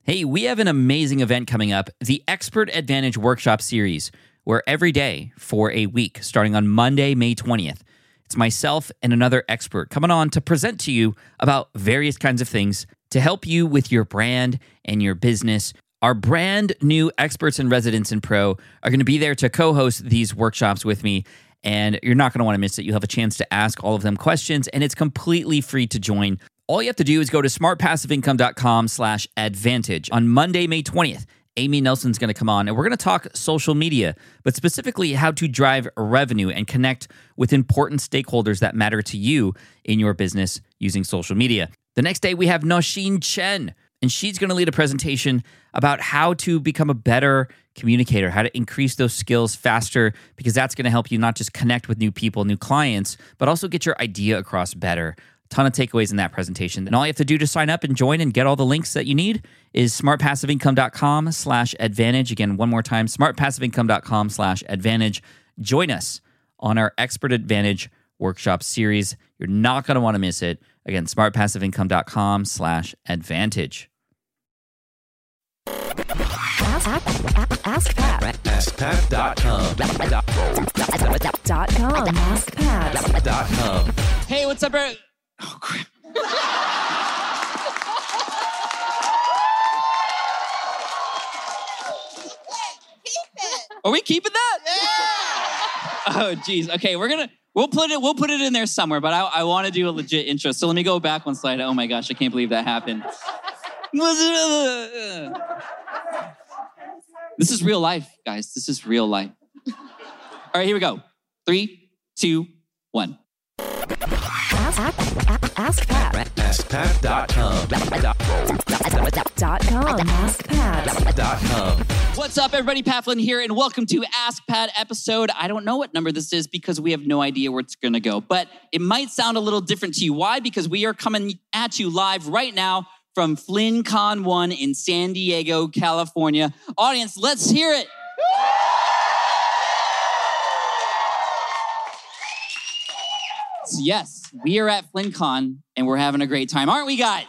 Hey, we have an amazing event coming up, the Expert Advantage Workshop Series, where every day for a week, starting on Monday, May 20th, it's myself and another expert coming on to present to you about various kinds of things to help you with your brand and your business. Our brand new experts and residents in Pro are going to be there to co-host these workshops with me, and you're not going to want to miss it. You'll have a chance to ask all of them questions, and it's completely free to join. All you have to do is go to smartpassiveincome.com/advantage. On Monday, May 20th, Amy Nelson's going to come on, and we're going to talk social media, but specifically how to drive revenue and connect with important stakeholders that matter to you in your business using social media. The next day, we have Nosheen Chen, and she's going to lead a presentation about how to become a better communicator, how to increase those skills faster, because that's going to help you not just connect with new people, new clients, but also get your idea across better. Ton of takeaways in that presentation. And all you have to do to sign up and join and get all the links that you need is smartpassiveincome.com/advantage. Again, one more time, smartpassiveincome.com/advantage. Join us on our Expert Advantage Workshop Series. You're not going to want to miss it. Again, smartpassiveincome.com/advantage. AskPat.com. AskPat.com. Hey, what's up, bro? Oh, crap. Are we keeping that? Yeah. Oh, geez. Okay, we'll put it in there somewhere, but I want to do a legit intro. So let me go back one slide. Oh my gosh, I can't believe that happened. This is real life, guys. This is real life. All right, here we go. 3, 2, 1. AskPat.com. AskPat.com. What's up, everybody? Pat Flynn here, and welcome to Ask Pat episode. I don't know what number this is because we have no idea where it's going to go, but it might sound a little different to you. Why? Because we are coming at you live right now from FlynnCon 1 in San Diego, California. Audience, let's hear it. So yes, we are at FlynnCon and we're having a great time, aren't we, guys?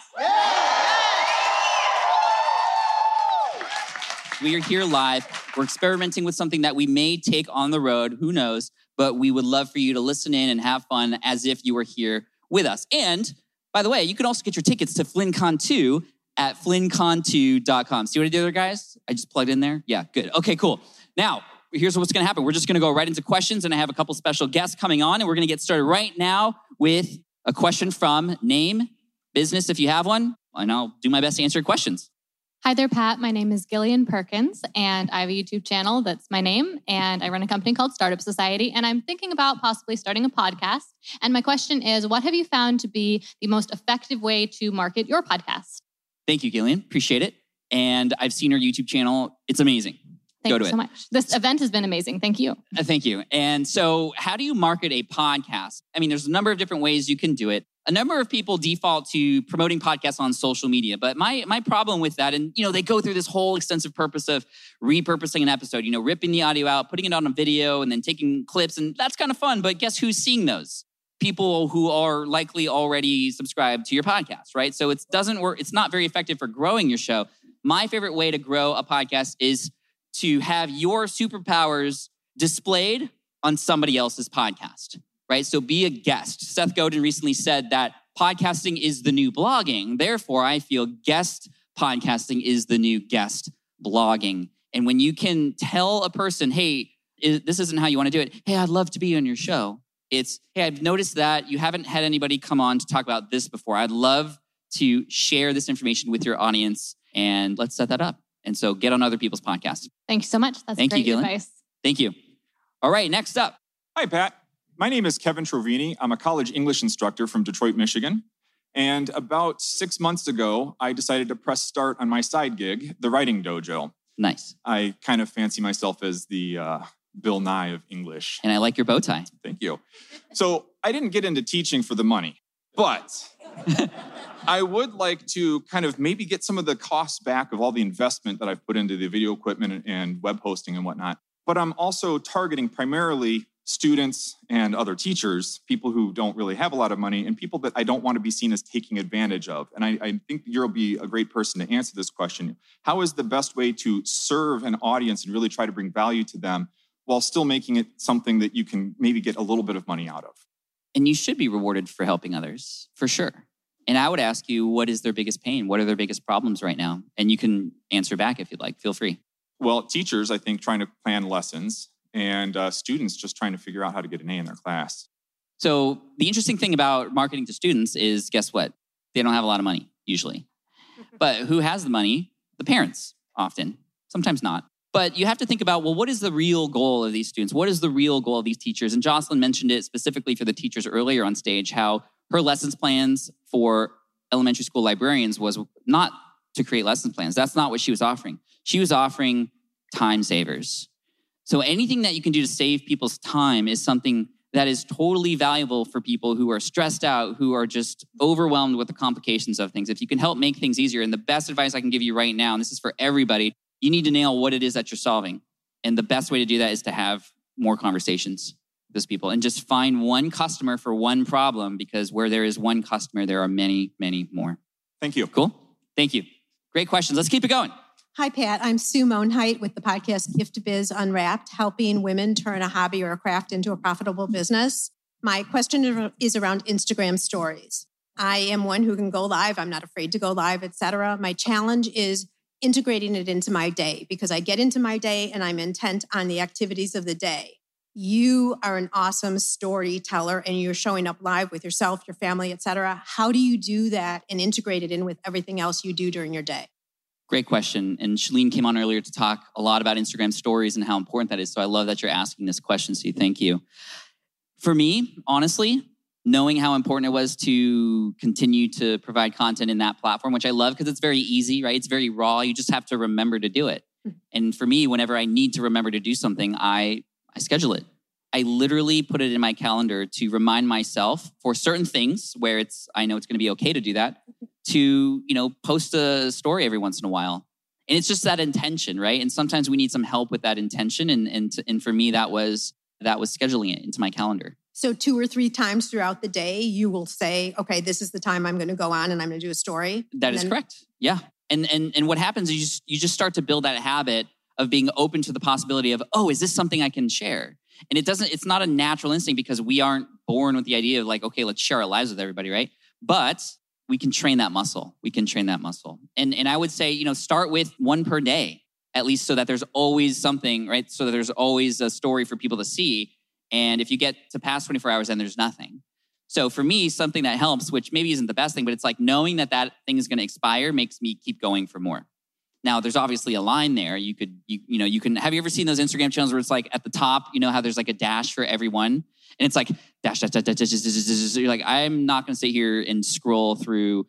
We are here live. We're experimenting with something that we may take on the road, who knows, but we would love for you to listen in and have fun as if you were here with us. And by the way, you can also get your tickets to FlynnCon 2 at flynncon2.com. See what I did there, guys? I just plugged in there? Yeah, good. Okay, cool. Now, here's what's going to happen. We're just going to go right into questions, and I have a couple special guests coming on, and we're going to get started right now with a question from name, business, if you have one, and I'll do my best to answer your questions. Hi there, Pat. My name is Gillian Perkins, and I have a YouTube channel that's my name, and I run a company called Startup Society, and I'm thinking about possibly starting a podcast. And my question is, what have you found to be the most effective way to market your podcast? Thank you, Gillian. Appreciate it. And I've seen her YouTube channel. It's amazing. Thank you so much. This event has been amazing. Thank you. Thank you. And so how do you market a podcast? I mean, there's a number of different ways you can do it. A number of people default to promoting podcasts on social media. But my problem with that, and they go through this whole extensive purpose of repurposing an episode, ripping the audio out, putting it on a video, and then taking clips. And that's kind of fun. But guess who's seeing those? People who are likely already subscribed to your podcast, right? So it doesn't work. It's not very effective for growing your show. My favorite way to grow a podcast is to have your superpowers displayed on somebody else's podcast, right? So be a guest. Seth Godin recently said that podcasting is the new blogging. Therefore, I feel guest podcasting is the new guest blogging. And when you can tell a person, hey, this isn't how you want to do it. Hey, I'd love to be on your show. It's, hey, I've noticed that you haven't had anybody come on to talk about this before. I'd love to share this information with your audience, and let's set that up. And so get on other people's podcasts. Thank you so much. That's Thank great you, advice. Thank you. All right, next up. Hi, Pat. My name is Kevin Trovini. I'm a college English instructor from Detroit, Michigan. And about 6 months ago, I decided to press start on my side gig, the Writing Dojo. Nice. I kind of fancy myself as the Bill Nye of English. And I like your bow tie. Thank you. So I didn't get into teaching for the money, but I would like to kind of maybe get some of the costs back of all the investment that I've put into the video equipment and web hosting and whatnot. But I'm also targeting primarily students and other teachers, people who don't really have a lot of money, and people that I don't want to be seen as taking advantage of. And I think you'll be a great person to answer this question. How is the best way to serve an audience and really try to bring value to them while still making it something that you can maybe get a little bit of money out of? And you should be rewarded for helping others, for sure. And I would ask you, what is their biggest pain? What are their biggest problems right now? And you can answer back if you'd like. Feel free. Well, teachers, I think, trying to plan lessons, and students just trying to figure out how to get an A in their class. So the interesting thing about marketing to students is, guess what? They don't have a lot of money, usually. But who has the money? The parents, often. Sometimes not. But you have to think about, well, what is the real goal of these students? What is the real goal of these teachers? And Jocelyn mentioned it specifically for the teachers earlier on stage, how her lessons plans for elementary school librarians was not to create lesson plans. That's not what she was offering. She was offering time savers. So anything that you can do to save people's time is something that is totally valuable for people who are stressed out, who are just overwhelmed with the complications of things. If you can help make things easier, and the best advice I can give you right now, and this is for everybody, you need to nail what it is that you're solving. And the best way to do that is to have more conversations with those people and just find one customer for one problem, because where there is one customer, there are many, many more. Thank you. Cool? Thank you. Great questions. Let's keep it going. Hi, Pat. I'm Sue Monheit with the podcast Gift Biz Unwrapped, helping women turn a hobby or a craft into a profitable business. My question is around Instagram stories. I am one who can go live. I'm not afraid to go live, etc. My challenge is integrating it into my day, because I get into my day and I'm intent on the activities of the day. You are an awesome storyteller and you're showing up live with yourself, your family, etc. How do you do that and integrate it in with everything else you do during your day? Great question. And Shalene came on earlier to talk a lot about Instagram stories and how important that is. So I love that you're asking this question, Sue. Thank you. For me, honestly, knowing how important it was to continue to provide content in that platform, which I love because it's very easy, right? It's very raw. You just have to remember to do it. And for me, whenever I need to remember to do something, I schedule it. I literally put it in my calendar to remind myself for certain things where I know it's going to be okay to do that, to, post a story every once in a while. And it's just that intention, right? And sometimes we need some help with that intention. And for me, that was scheduling it into my calendar. So 2 or 3 times throughout the day, you will say, okay, this is the time I'm going to go on and I'm going to do a story. That is correct. Yeah. And what happens is you just start to build that habit of being open to the possibility of, oh, is this something I can share? And it's not a natural instinct because we aren't born with the idea of like, okay, let's share our lives with everybody, right? But we can train that muscle. And I would say, start with 1 per day, at least so that there's always something, right? So that there's always a story for people to see. And if you get to past 24 hours, then there's nothing. So for me, something that helps, which maybe isn't the best thing, but it's like knowing that thing is going to expire makes me keep going for more. Now, there's obviously a line there. You can, have you ever seen those Instagram channels where it's like at the top, how there's like a dash for everyone? And it's like dash. You're like, I'm not going to sit here and scroll through,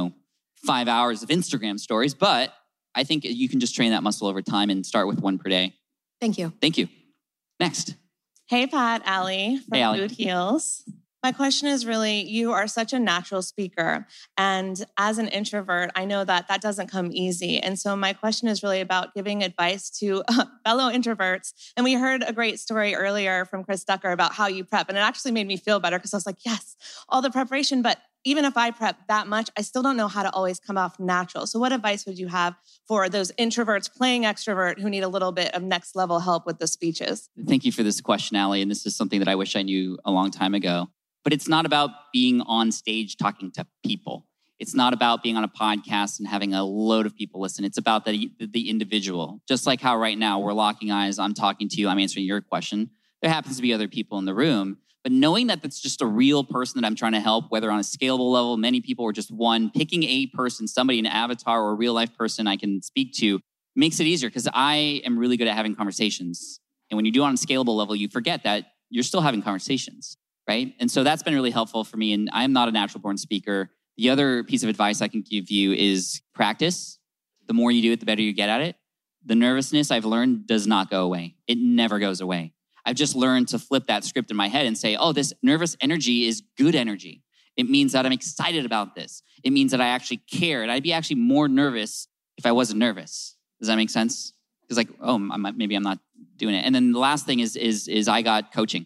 5 hours of Instagram stories, but I think you can just train that muscle over time and start with 1 per day. Thank you. Thank you. Next. Hey, Pat, Allie from Food Heals. My question is really, you are such a natural speaker. And as an introvert, I know that doesn't come easy. And so my question is really about giving advice to fellow introverts. And we heard a great story earlier from Chris Ducker about how you prep. And it actually made me feel better because I was like, yes, all the preparation. But even if I prep that much, I still don't know how to always come off natural. So what advice would you have for those introverts playing extrovert who need a little bit of next level help with the speeches? Thank you for this question, Allie. And this is something that I wish I knew a long time ago. But it's not about being on stage talking to people. It's not about being on a podcast and having a load of people listen. It's about the individual. Just like how right now we're locking eyes, I'm talking to you, I'm answering your question. There happens to be other people in the room. But knowing that that's just a real person that I'm trying to help, whether on a scalable level, many people, or just one, picking a person, somebody, an avatar or a real life person I can speak to, makes it easier because I am really good at having conversations. And when you do it on a scalable level, you forget that you're still having conversations. Right? And so that's been really helpful for me. And I'm not a natural born speaker. The other piece of advice I can give you is practice. The more you do it, the better you get at it. The nervousness I've learned does not go away. It never goes away. I've just learned to flip that script in my head and say, oh, this nervous energy is good energy. It means that I'm excited about this. It means that I actually care. And I'd be actually more nervous if I wasn't nervous. Does that make sense? Because maybe I'm not doing it. And then the last thing is I got coaching.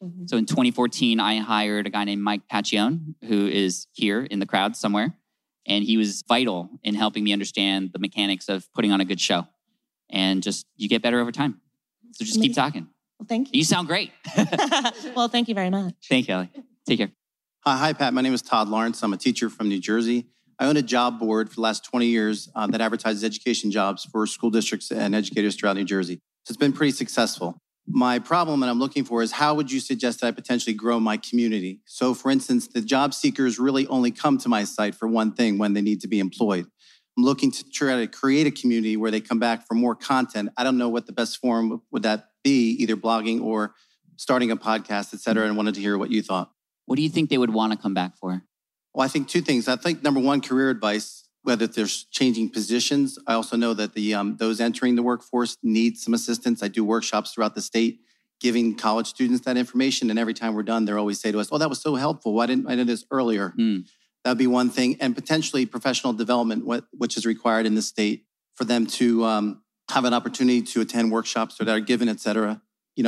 Mm-hmm. So in 2014, I hired a guy named Mike Pacchione, who is here in the crowd somewhere. And he was vital in helping me understand the mechanics of putting on a good show. And just, you get better over time. So just keep talking. Well, thank you. You sound great. Well, thank you very much. Thank you, Ellie. Take care. Hi, Pat. My name is Todd Lawrence. I'm a teacher from New Jersey. I own a job board for the last 20 years that advertises education jobs for school districts and educators throughout New Jersey. So it's been pretty successful. My problem that I'm looking for is how would you suggest that I potentially grow my community? So for instance, the job seekers really only come to my site for one thing, when they need to be employed. I'm looking to try to create a community where they come back for more content. I don't know what the best form would that be, either blogging or starting a podcast, et cetera, and wanted to hear what you thought. What do you think they would want to come back for? Well, I think two things. I think number one, career advice, whether there's changing positions. I also know that those entering the workforce need some assistance. I do workshops throughout the state, giving college students that information. And every time we're done, they always say to us, "Oh, that was so helpful. Why didn't I know this earlier?" That'd be one thing. And potentially professional development, which is required in the state for them to have an opportunity to attend workshops that are given, et cetera,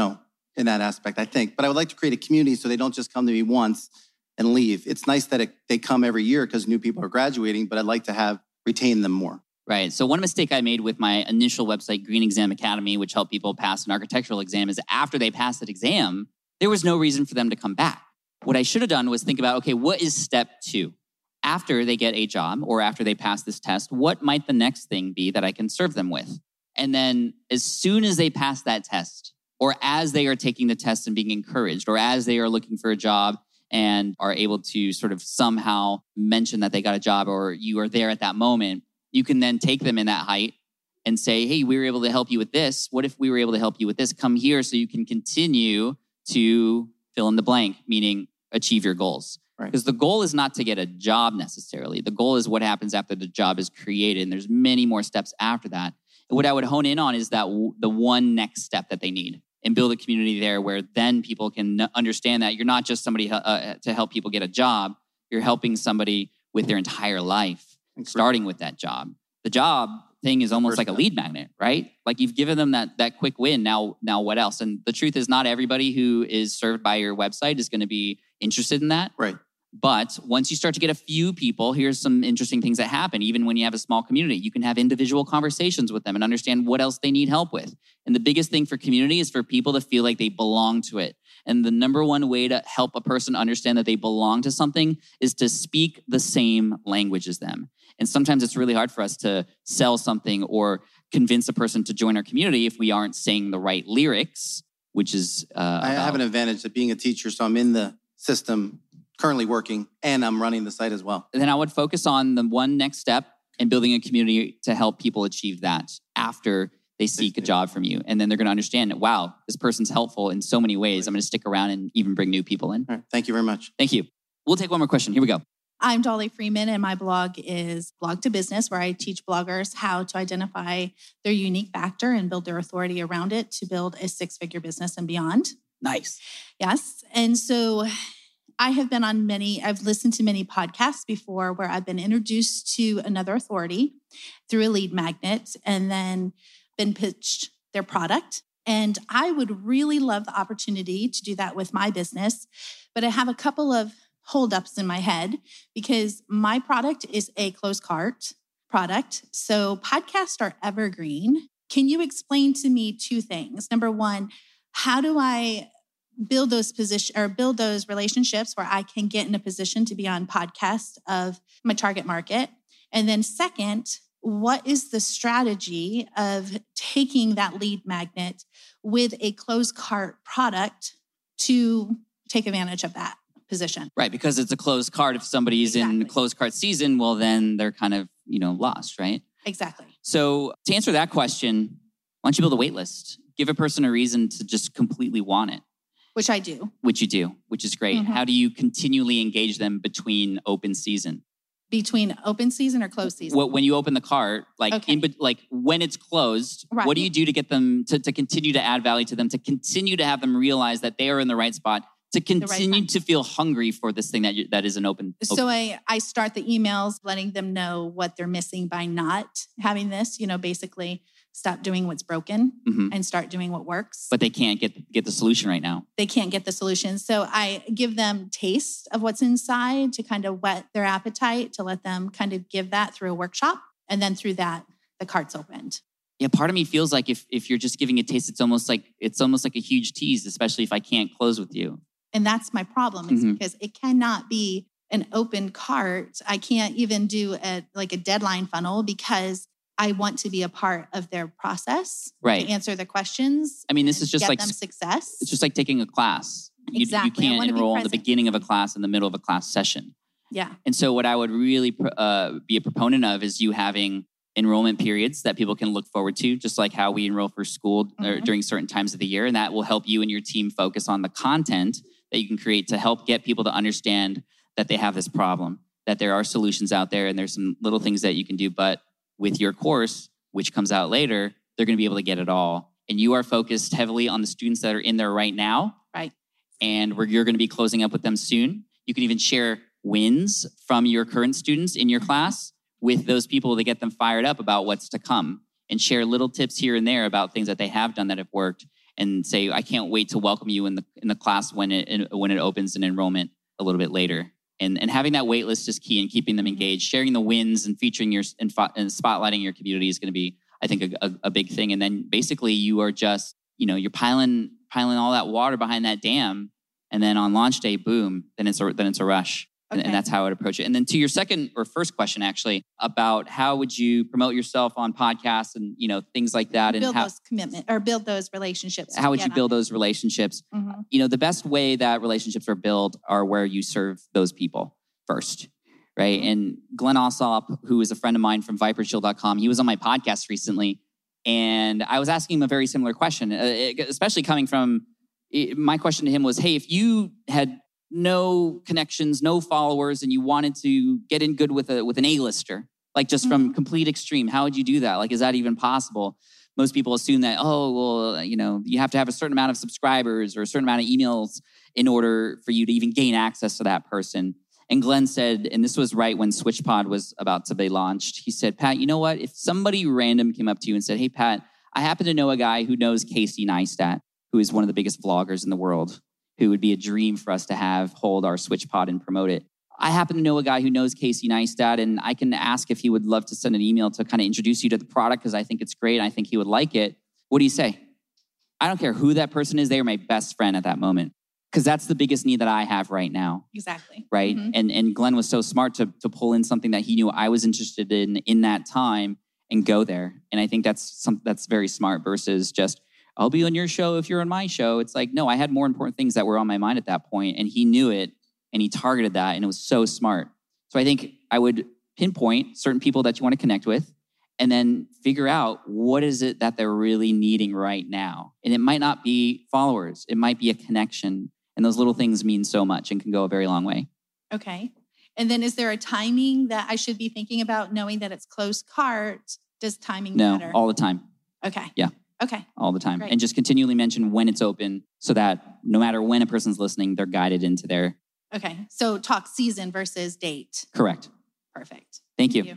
in that aspect, I think. But I would like to create a community so they don't just come to me once and leave. It's nice that they come every year because new people are graduating, but I'd like to retain them more. Right. So one mistake I made with my initial website, Green Exam Academy, which helped people pass an architectural exam, is after they passed that exam, there was no reason for them to come back. What I should have done was think about, okay, what is step 2? After they get a job or after they pass this test, what might the next thing be that I can serve them with? And then as soon as they pass that test, or as they are taking the test and being encouraged, or as they are looking for a job and are able to sort of somehow mention that they got a job or you are there at that moment, you can then take them in that height and say, "Hey, we were able to help you with this. What if we were able to help you with this? Come here so you can continue to fill in the blank," meaning achieve your goals. Because the goal is not to get a job necessarily. The goal is what happens after the job is created. And there's many more steps after that. And what I would hone in on is that the one next step that they need, and build a community there where then people can understand that you're not just somebody to help people get a job. You're helping somebody with their entire life, starting with that job. The job thing is almost like a lead magnet, right? Like you've given them that quick win. Now what else? And the truth is not everybody who is served by your website is going to be interested in that. Right. But once you start to get a few people, here's some interesting things that happen. Even when you have a small community, you can have individual conversations with them and understand what else they need help with. And the biggest thing for community is for people to feel like they belong to it. And the number one way to help a person understand that they belong to something is to speak the same language as them. And sometimes it's really hard for us to sell something or convince a person to join our community if we aren't saying the right lyrics, which is... I have an advantage of being a teacher, so I'm in the system currently working, and I'm running the site as well. And then I would focus on the one next step and building a community to help people achieve that after they seek a job from you. And then they're going to understand, wow, this person's helpful in so many ways. I'm going to stick around and even bring new people in. All right. Thank you very much. Thank you. We'll take one more question. Here we go. I'm Dolly Freeman, and my blog is Blog to Business, where I teach bloggers how to identify their unique factor and build their authority around it to build a 6-figure business and beyond. Nice. Yes. And so I have been on I've listened to many podcasts before where I've been introduced to another authority through a lead magnet and then been pitched their product. And I would really love the opportunity to do that with my business. But I have a couple of holdups in my head because my product is a closed cart product. So podcasts are evergreen. Can you explain to me 2 things? Number one, how do I build those relationships where I can get in a position to be on podcasts of my target market? And then second, what is the strategy of taking that lead magnet with a closed cart product to take advantage of that position? Right, because it's a closed cart. If somebody's in closed cart season, well, then they're kind of, lost, right? Exactly. So to answer that question, why don't you build a wait list? Give a person a reason to just completely want it. Which I do. Which you do, which is great. Mm-hmm. How do you continually engage them between open season? Between open season or closed season? Well, when you open the cart, when it's closed, right. What do you do to get them to continue to add value to them, to continue to have them realize that they are in the right spot to continue to feel hungry for this thing that isn't open. So I start the emails letting them know what they're missing by not having this, basically stop doing what's broken and start doing what works. But they can't get the solution right now. They can't get the solution. So I give them taste of what's inside to kind of whet their appetite, to let them kind of give that through a workshop. And then through that, the cart's opened. Yeah, part of me feels like if you're just giving a taste, it's almost like a huge tease, especially if I can't close with you. And that's my problem, is because it cannot be an open cart. I can't even do a deadline funnel because I want to be a part of their process, right? To answer the questions. I mean, this is just get them success. It's just like taking a class. Exactly. You can't enroll in the beginning of a class in the middle of a class session. Yeah. And so what I would really be a proponent of is you having enrollment periods that people can look forward to, just like how we enroll for school during certain times of the year. And that will help you and your team focus on the content that you can create to help get people to understand that they have this problem, that there are solutions out there and there's some little things that you can do. But with your course, which comes out later, they're going to be able to get it all. And you are focused heavily on the students that are in there right now. Right. And you're going to be closing up with them soon. You can even share wins from your current students in your class with those people to get them fired up about what's to come, and share little tips here and there about things that they have done that have worked, and say, I can't wait to welcome you in the class when it opens in enrollment a little bit later. And having that wait list is key, and keeping them engaged. Sharing the wins and featuring and spotlighting your community is going to be, I think, a big thing. And then basically you are just, you're piling all that water behind that dam, and then on launch day, boom, then it's a rush. Okay. And that's how I would approach it. And then to your second or first question, actually, about how would you promote yourself on podcasts and, things like that. Build those commitment or build those relationships. How would you build those relationships? The best way that relationships are built are where you serve those people first, right? And Glenn Ossoff, who is a friend of mine from ViperShield.com, he was on my podcast recently. And I was asking him a very similar question, especially coming from, my question to him was, hey, if you had no connections, no followers, and you wanted to get in good with an A-lister, like just from complete extreme, how would you do that? Like, is that even possible? Most people assume that, you have to have a certain amount of subscribers or a certain amount of emails in order for you to even gain access to that person. And Glenn said, and this was right when SwitchPod was about to be launched, he said, Pat, you know what? If somebody random came up to you and said, hey, Pat, I happen to know a guy who knows Casey Neistat, who is one of the biggest vloggers in the world, who would be a dream for us to have hold our SwitchPod and promote it. I happen to know a guy who knows Casey Neistat, and I can ask if he would love to send an email to kind of introduce you to the product because I think it's great and I think he would like it. What do you say? I don't care who that person is. They are my best friend at that moment because that's the biggest need that I have right now. Exactly. Right? And Glenn was so smart to pull in something that he knew I was interested in that time and go there. And I think that's very smart versus just, I'll be on your show if you're on my show. It's like, no, I had more important things that were on my mind at that point, and he knew it, and he targeted that, and it was so smart. So I think I would pinpoint certain people that you want to connect with, and then figure out what is it that they're really needing right now. And it might not be followers. It might be a connection, and those little things mean so much and can go a very long way. Okay. And then is there a timing that I should be thinking about, knowing that it's closed cart? Does timing matter? No, all the time. Okay. Yeah. Okay. All the time. Great. And just continually mention when it's open so that no matter when a person's listening, they're guided into their... Okay. So talk season versus date. Correct. Perfect. Thank you.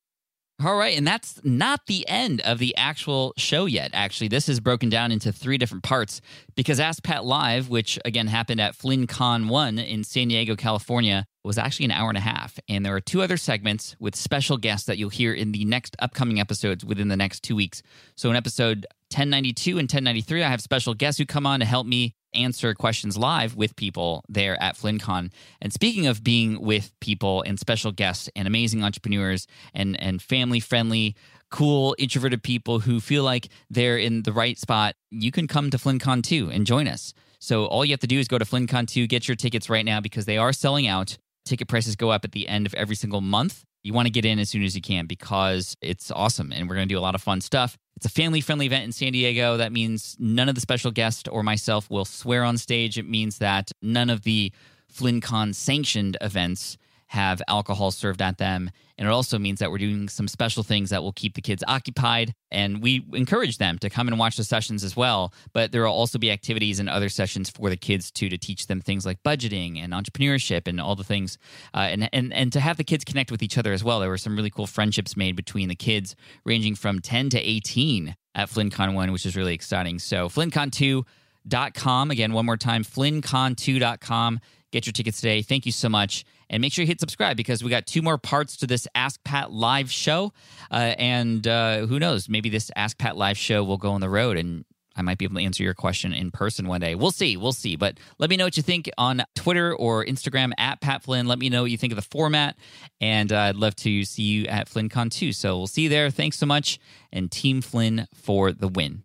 All right, and that's not the end of the actual show yet. Actually, this is broken down into 3 different parts because Ask Pat Live, which again happened at FlynnCon 1 in San Diego, California, was actually an hour and a half. And there are 2 other segments with special guests that you'll hear in the next upcoming episodes within the next 2 weeks. So in episode 1092 and 1093, I have special guests who come on to help me answer questions live with people there at FlynnCon. And speaking of being with people and special guests and amazing entrepreneurs and family-friendly, cool, introverted people who feel like they're in the right spot, you can come to FlynnCon 2 and join us. So all you have to do is go to FlynnCon 2, get your tickets right now because they are selling out. Ticket prices go up at the end of every single month. You want to get in as soon as you can because it's awesome and we're going to do a lot of fun stuff. It's a family-friendly event in San Diego. That means none of the special guests or myself will swear on stage. It means that none of the FlynnCon sanctioned events have alcohol served at them. And it also means that we're doing some special things that will keep the kids occupied. And we encourage them to come and watch the sessions as well. But there will also be activities and other sessions for the kids too, to teach them things like budgeting and entrepreneurship and all the things. And to have the kids connect with each other as well. There were some really cool friendships made between the kids ranging from 10 to 18 at FlynnCon 1, which is really exciting. So FlynnCon2.com. Again, one more time, FlynnCon2.com. Get your tickets today. Thank you so much. And make sure you hit subscribe because we got 2 more parts to this Ask Pat live show. And who knows, maybe this Ask Pat live show will go on the road and I might be able to answer your question in person one day. We'll see. But let me know what you think on Twitter or Instagram at Pat Flynn. Let me know what you think of the format. And I'd love to see you at FlynnCon 2. So we'll see you there. Thanks so much. And Team Flynn for the win.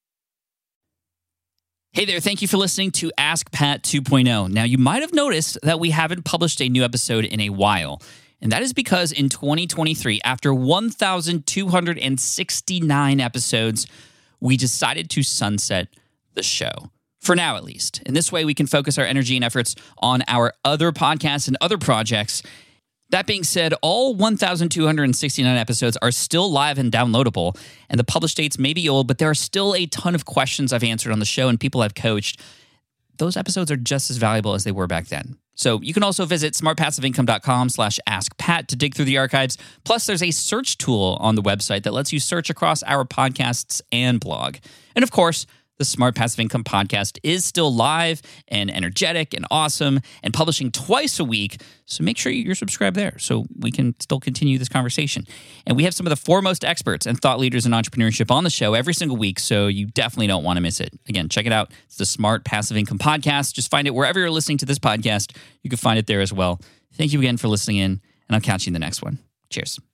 Hey there, thank you for listening to Ask Pat 2.0. Now, you might have noticed that we haven't published a new episode in a while. And that is because in 2023, after 1,269 episodes, we decided to sunset the show. For now, at least. In this way, we can focus our energy and efforts on our other podcasts and other projects. That being said, all 1,269 episodes are still live and downloadable, and the published dates may be old, but there are still a ton of questions I've answered on the show and people I've coached. Those episodes are just as valuable as they were back then. So you can also visit smartpassiveincome.com/askpat to dig through the archives. Plus, there's a search tool on the website that lets you search across our podcasts and blog. And of course, the Smart Passive Income podcast is still live and energetic and awesome and publishing twice a week. So make sure you're subscribed there so we can still continue this conversation. And we have some of the foremost experts and thought leaders in entrepreneurship on the show every single week, so you definitely don't want to miss it. Again, check it out. It's the Smart Passive Income podcast. Just find it wherever you're listening to this podcast. You can find it there as well. Thank you again for listening in, and I'll catch you in the next one. Cheers.